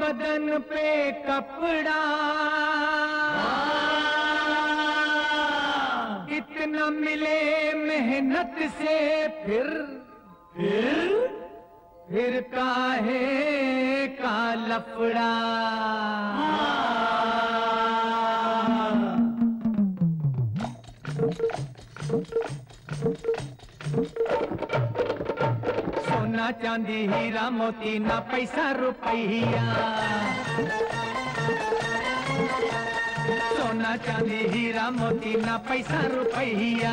बदन पे कपड़ा, इतना मिले मेहनत से फिर काहे का लफड़ा। सोना चांदी हीरा मोती ना पैसा रुपया, सोना चांदी हीरा मोती ना पैसा रुपया।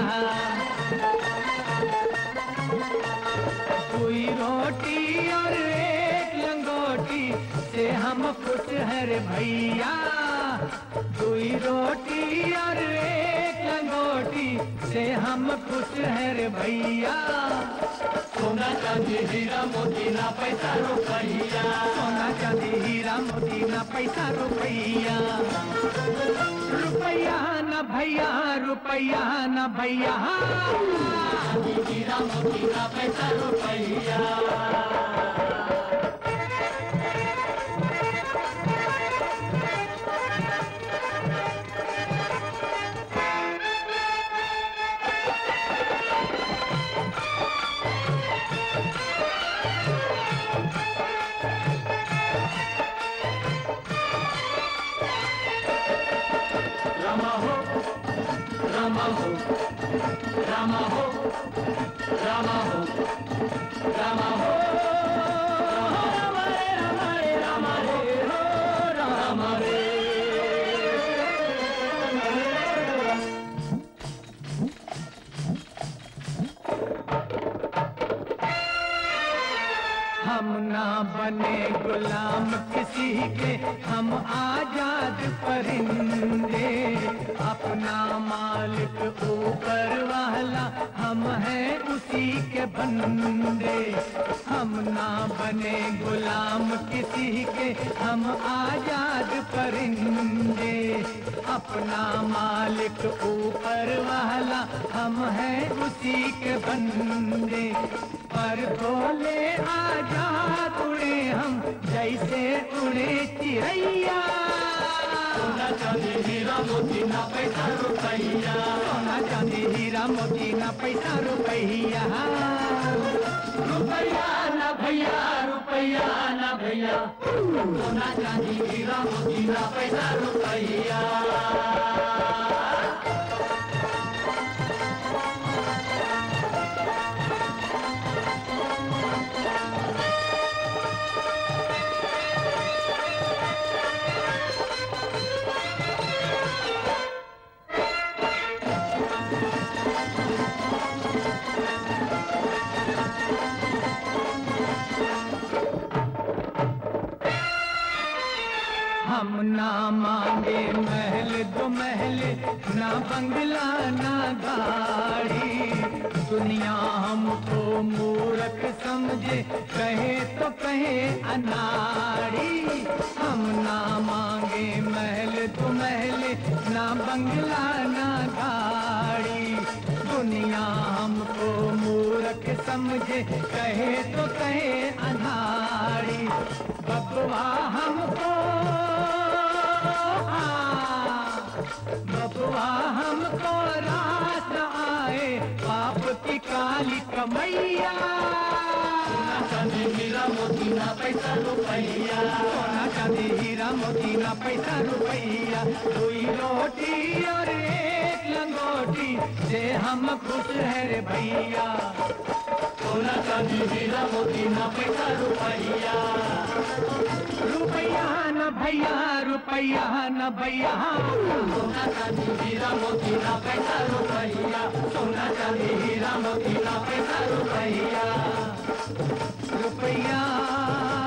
कोई रोटी और एक लंगोटी से हम खुश है रे भैया, कोई रोटी और एक लंगोटी से हम खुश है रे भैया। सोना चांदी हीरा मोती ना पैसा रुपया, सोना चांदी हीरा मोती ना पैसा रुपया। रुपया ना भैया, रुपया ना भैया, हीरा मोती ना पैसा रुपया। रामा हो रामा हो रामा हो रामा हो रामा हो रामा रे रामा रे रामा रे हो रामा रे। हम ना बने गुलाम किसी के, हम आजाद परिंदे, अपना मालिक ऊपर वाला, हम हैं उसी के बंदे। हम ना बने गुलाम किसी के, हम आजाद परिंदे, अपना मालिक ऊपर वाला, हम हैं उसी के बंदे। पर बोले आजाद उड़े हम जैसे उड़े चिड़ैया। सोना चांदी हीरा मोती ना पैसा रुपया, सोना चांदी हीरा मोती ना पैसा रुपया। रुपया ना भैया, रुपया ना भैया, सोना चांदी हीरा मोती ना पैसा रुपया। हम ना मांगे महल दो महल, ना बंगला ना गाड़ी, दुनिया हमको मूर्ख समझे, कहे तो कहे अनाड़ी। हम ना मांगे महल दो महल, ना बंगला ना गाड़ी, दुनिया हमको मूर्ख समझे, कहे तो कहे अनाड़ी। बबुआ हमको बबुआ हमको रास न आए, पाप की काली कमैया। सोना चांदी हीरा मोती ना पैसा रुपया, सोना चांदी हीरा मोती ना पैसा रुपया। कोई रोटी और एक लंगोटी से हम खुश है रे भैया। सोना चांदी हीरा मोती ना पैसा रुपया, रुपया न भैया, रुपया न भैया, सोना चांदी हीरा मोती ना पैसा रुपया, सोना चांदी हीरा मोती ना पैसा रुपया। रुपया